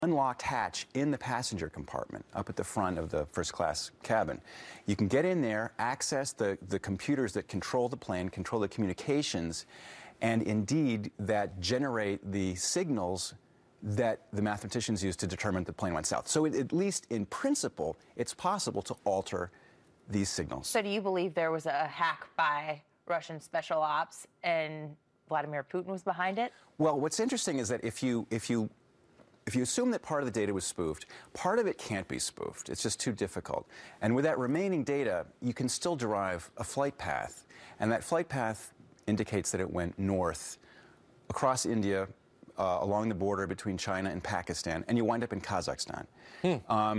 unlocked hatch in the passenger compartment up at the front of the first class cabin. You can get in there, access the computers that control the plane, control the communications, and indeed that generate the signals that the mathematicians use to determine the plane went south. So at least in principle, it's possible to alter these signals. So do you believe there was a hack by Russian special ops and Vladimir Putin was behind it? Well, what's interesting is that if you assume that part of the data was spoofed, part of it can't be spoofed. It's just too difficult. And with that remaining data, you can still derive a flight path. And that flight path indicates that it went north across India, along the border between China and Pakistan, and you wind up in Kazakhstan.